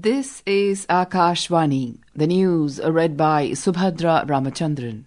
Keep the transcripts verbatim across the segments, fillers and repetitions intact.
This is Akashvani, the news read by Subhadra Ramachandran.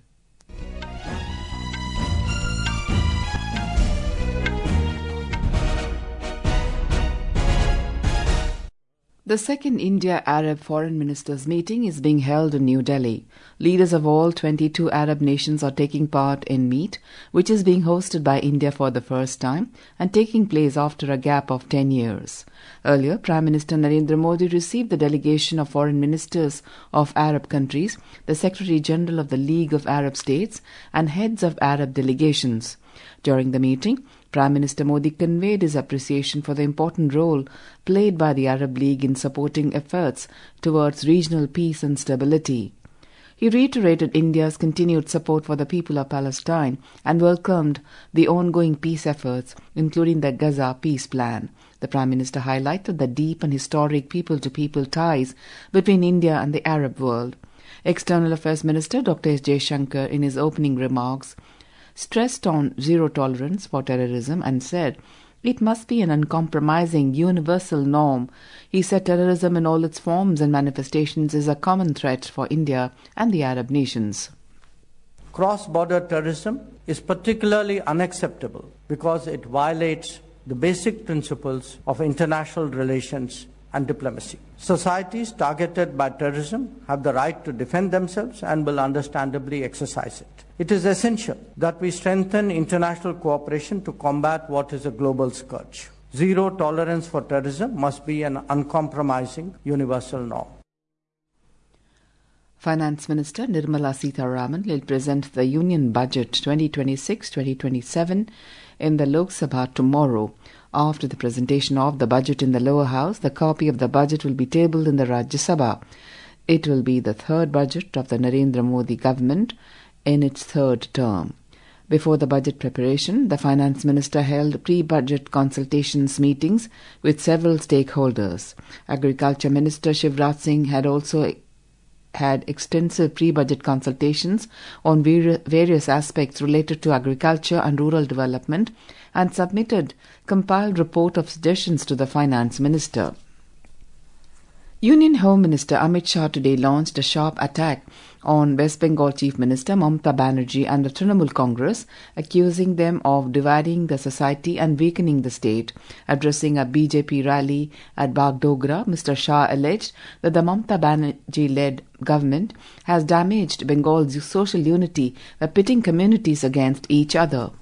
The second India-Arab Foreign Ministers meeting is being held in New Delhi. Leaders of all twenty-two Arab nations are taking part in meet, which is being hosted by India for the first time and taking place after a gap of ten years. Earlier, Prime Minister Narendra Modi received the delegation of foreign ministers of Arab countries, the Secretary General of the League of Arab States, and heads of Arab delegations. During the meeting, Prime Minister Modi conveyed his appreciation for the important role played by the Arab League in supporting efforts towards regional peace and stability. He reiterated India's continued support for the people of Palestine and welcomed the ongoing peace efforts, including the Gaza peace plan. The Prime Minister highlighted the deep and historic people-to-people ties between India and the Arab world. External Affairs Minister Doctor S. Jaishankar, in his opening remarks, stressed on zero tolerance for terrorism and said it must be an uncompromising universal norm. He said terrorism in all its forms and manifestations is a common threat for India and the Arab nations. Cross-border terrorism is particularly unacceptable because it violates the basic principles of international relations and diplomacy. Societies targeted by terrorism have the right to defend themselves and will understandably exercise it. It is essential that we strengthen international cooperation to combat what is a global scourge. Zero tolerance for terrorism must be an uncompromising universal norm. Finance Minister Nirmala Sitharaman will present the Union Budget twenty twenty-six twenty twenty-seven in the Lok Sabha tomorrow. After the presentation of the budget in the lower house, the copy of the budget will be tabled in the Rajya Sabha. It will be the third budget of the Narendra Modi government in its third term. Before the budget preparation, the Finance Minister held pre-budget consultations meetings with several stakeholders. Agriculture Minister Shivraj Singh had also had extensive pre-budget consultations on various aspects related to agriculture and rural development and submitted compiled report of suggestions to the Finance Minister. Union Home Minister Amit Shah today launched a sharp attack on West Bengal Chief Minister Mamata Banerjee and the Trinamool Congress, accusing them of dividing the society and weakening the state. Addressing a B J P rally at Bagdogra, Mister Shah alleged that the Mamata Banerjee-led government has damaged Bengal's social unity by pitting communities against each other.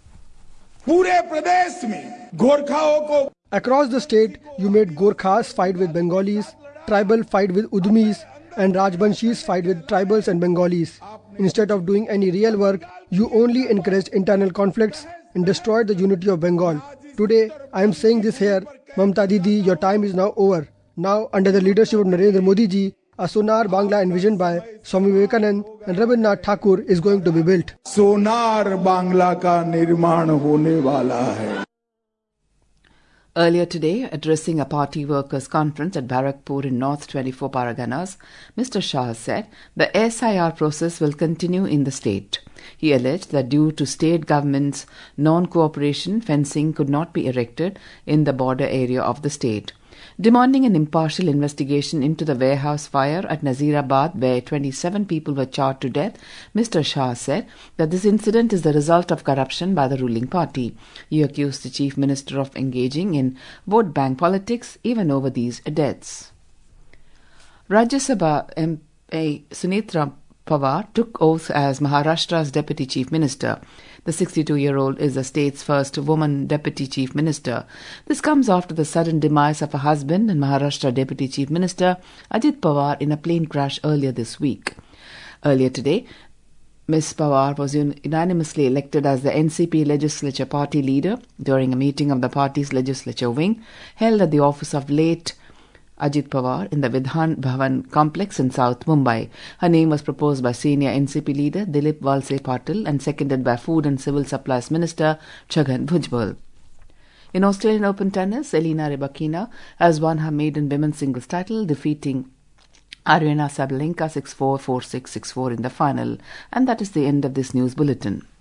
Across the state, you made Gorkhas fight with Bengalis, tribal fight with Udmis, and Rajbanshis fight with tribals and Bengalis. Instead of doing any real work, you only encouraged internal conflicts and destroyed the unity of Bengal. Today, I am saying this here, Mamata Didi, your time is now over. Now, under the leadership of Narendra Modi ji, a Sonar Bangla envisioned by Swami Vivekanand and Rabindranath Thakur is going to be built. Sonar Bangla ka nirman hone wala hai. Earlier today, addressing a party workers' conference at Barakpur in North twenty-four Parganas, Mister Shah said the S I R process will continue in the state. He alleged that due to state government's non-cooperation, fencing could not be erected in the border area of the state. Demanding an impartial investigation into the warehouse fire at Nazirabad, where twenty-seven people were charred to death, Mister Shah said that this incident is the result of corruption by the ruling party. He accused the Chief Minister of engaging in vote bank politics even over these deaths. Rajya Sabha M P Sunitra Pawar took oath as Maharashtra's Deputy Chief Minister. The sixty-two-year-old is the state's first woman Deputy Chief Minister. This comes after the sudden demise of her husband and Maharashtra Deputy Chief Minister Ajit Pawar in a plane crash earlier this week. Earlier today, Miz Pawar was unanimously elected as the N C P Legislature Party leader during a meeting of the party's legislature wing held at the office of late Ajit Pawar in the Vidhan Bhavan complex in South Mumbai. Her name was proposed by senior N C P leader Dilip Walse Patil and seconded by Food and Civil Supplies Minister Chhagan Bhujbal. In Australian Open tennis, Elena Rybakina has won her maiden women's singles title, defeating Aryna Sabalenka six four, four six, six four in the final. And that is the end of this news bulletin.